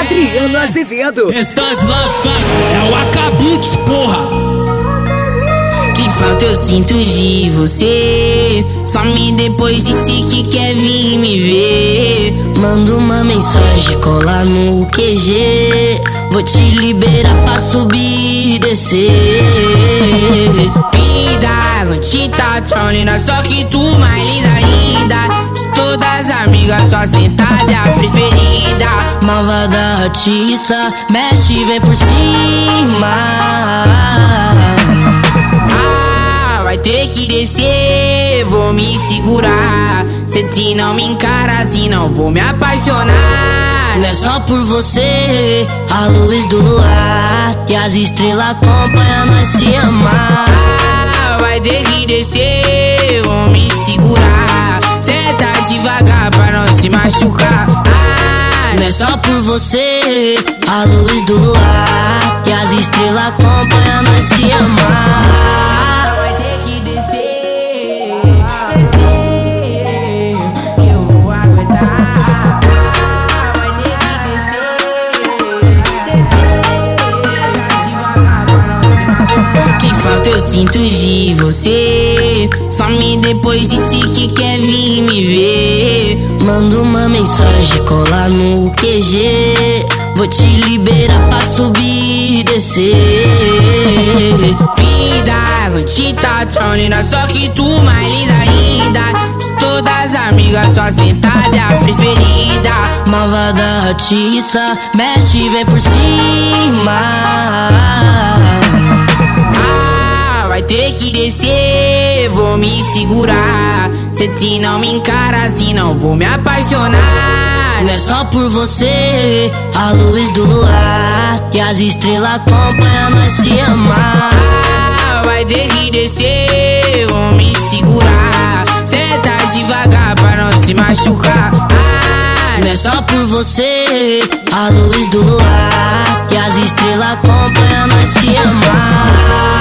Adriano Azevedo. Restante lá, É o Acabits, porra. Que falta eu sinto de você. Some depois disse que quer vir me ver. Manda uma mensagem, cola no QG. Vou te liberar pra subir e descer. Vida, não te tá tão linda, só que tu mais linda ainda. De todas as amigas, só sentada é a preferida. Malvada artista, mexe, vem por cima. Vai ter que descer, vou me segurar. Se te não me encara assim, não vou me apaixonar. Não é só por você, a luz do luar e as estrelas acompanham nós se amar. Vai ter que descer, vou me segurar. Senta devagar pra não se machucar. Não é só por você, a luz do luar e as estrelas acompanham nós se amar. Eu sinto de você. Some depois disse que quer vir me ver. Manda uma mensagem, cola no QG. Vou te liberar pra subir e descer. Vida, não te tá tão linda, só que tu mais linda ainda. De todas as amigas, só sentada é a preferida. Malvada artista, mexe, vem por cima. Vai ter que descer, vou me segurar. Se te não me encara assim, não vou me apaixonar. Não é só por você, a luz do luar e as estrelas acompanham nós se amar. Vai ter que descer, vou me segurar. Senta devagar pra não se machucar. Não é só por você, a luz do luar e as estrelas acompanham nós se amar.